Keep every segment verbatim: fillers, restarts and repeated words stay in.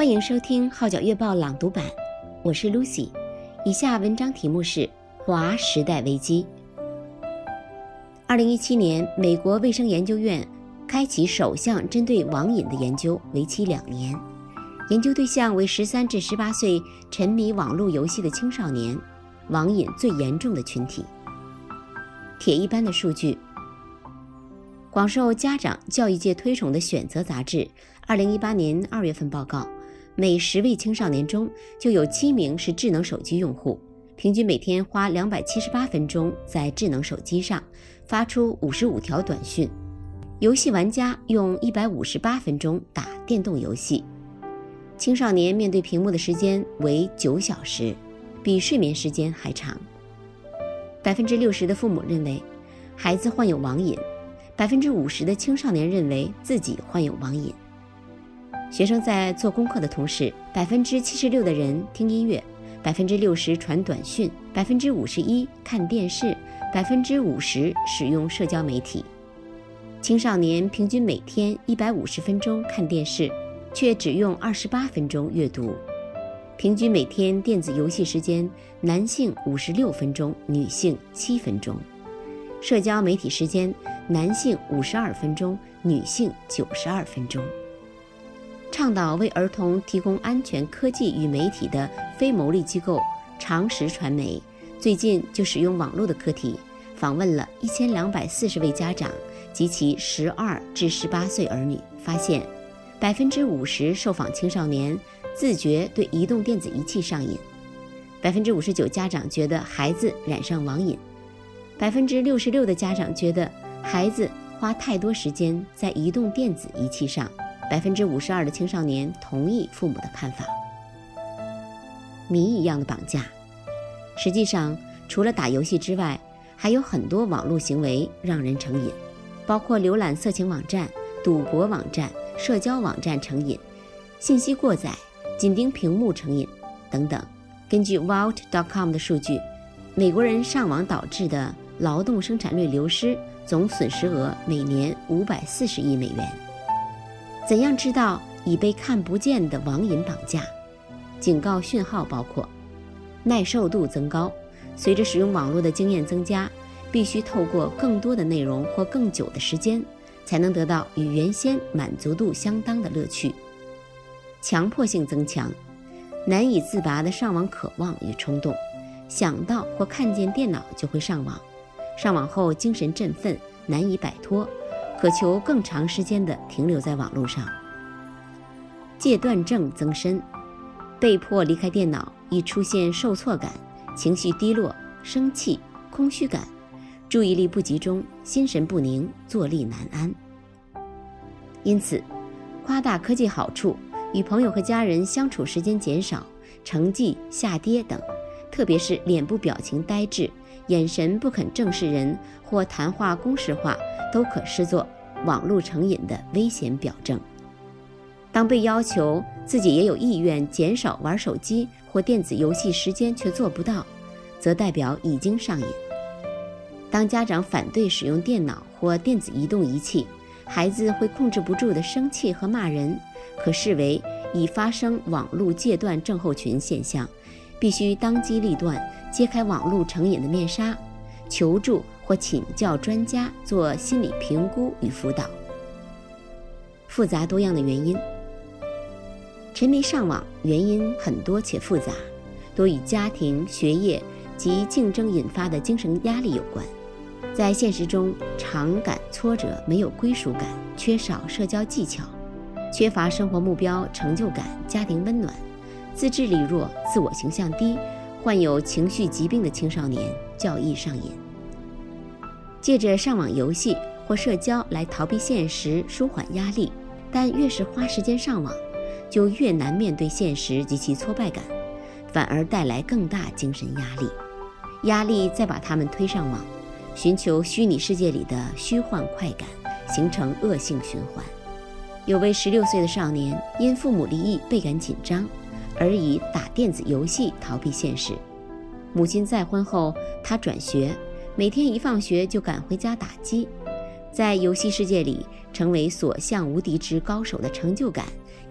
欢迎收听号角月报朗读版，我是 Lucy。 以下文章题目是华时代危机。二零一七年，美国卫生研究院开启首项针对网瘾的研究，为期两年。研究对象为十三至十八岁沉迷网络游戏的青少年，网瘾最严重的群体。铁一般的数据。广受家长教育界推崇的选择杂志二零一八年二月份报告，每十位青少年中就有七名是智能手机用户，平均每天花两百七十八分钟在智能手机上发出五十五条短讯。游戏玩家用一百五十八分钟打电动游戏。青少年面对屏幕的时间为九小时，比睡眠时间还长。百分之六十的父母认为孩子患有网瘾，百分之五十的青少年认为自己患有网瘾。学生在做功课的同时，百分之七十六的人听音乐，百分之六十传短讯，百分之五十一看电视，百分之五十使用社交媒体。青少年平均每天一百五十分钟看电视，却只用二十八分钟阅读。平均每天电子游戏时间，男性五十六分钟，女性七分钟。社交媒体时间，男性五十二分钟，女性九十二分钟。倡导为儿童提供安全科技与媒体的非牟利机构常识传媒，最近就使用网络的课题，访问了一千两百四十位家长及其十二至十八岁儿女，发现百分之五十受访青少年自觉对移动电子仪器上瘾，百分之五十九家长觉得孩子染上网瘾，百分之六十六的家长觉得孩子花太多时间在移动电子仪器上，百分之五十二的青少年同意父母的看法。谜一样的绑架。实际上，除了打游戏之外，还有很多网络行为让人成瘾，包括浏览色情网站、赌博网站、社交网站成瘾，信息过载、紧盯屏幕成瘾等等。根据 Vault 点 com 的数据，美国人上网导致的劳动生产率流失总损失额每年五百四十亿美元。怎样知道已被看不见的网瘾绑架？警告讯号包括耐受度增高，随着使用网络的经验增加，必须透过更多的内容或更久的时间，才能得到与原先满足度相当的乐趣。强迫性增强，难以自拔的上网渴望与冲动，想到或看见电脑就会上网，上网后精神振奋，难以摆脱，渴求更长时间地停留在网络上。戒断症增深，被迫离开电脑易出现受挫感、情绪低落、生气、空虚感，注意力不集中，心神不宁，坐立难安。因此，夸大科技好处，与朋友和家人相处时间减少，成绩下跌等，特别是脸部表情呆滞、眼神不肯正视人或谈话公式化，都可视作网络成瘾的危险表征。当被要求自己也有意愿减少玩手机或电子游戏时间却做不到，则代表已经上瘾。当家长反对使用电脑或电子移动仪器，孩子会控制不住地生气和骂人，可视为已发生网络戒断症候群现象，必须当机立断，揭开网络成瘾的面纱，求助或请教专家做心理评估与辅导。复杂多样的原因。沉迷上网原因很多且复杂，多与家庭、学业及竞争引发的精神压力有关。在现实中，常感挫折，没有归属感，缺少社交技巧，缺乏生活目标、成就感、家庭温暖，自制力弱，自我形象低，患有情绪疾病的青少年较易上瘾。借着上网游戏或社交来逃避现实，舒缓压力，但越是花时间上网，就越难面对现实及其挫败感，反而带来更大精神压力。压力再把他们推上网，寻求虚拟世界里的虚幻快感，形成恶性循环。有位十六岁的少年因父母离异倍感紧张，而以打电子游戏逃避现实。母亲再婚后，他转学，每天一放学就赶回家打机，在游戏世界里成为所向无敌之高手的成就感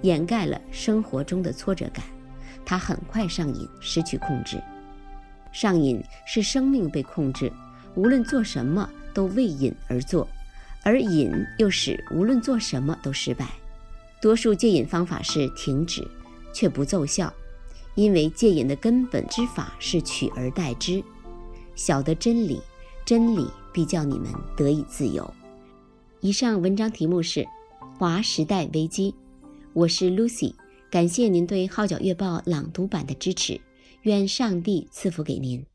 掩盖了生活中的挫折感，他很快上瘾，失去控制。上瘾是生命被控制，无论做什么都为瘾而做，而瘾又使无论做什么都失败。多数戒瘾方法是停止，却不奏效，因为戒瘾的根本之法是取而代之。晓得真理，真理必叫你们得以自由。以上文章题目是华时代危机，我是 Lucy， 感谢您对号角月报朗读版的支持，愿上帝赐福给您。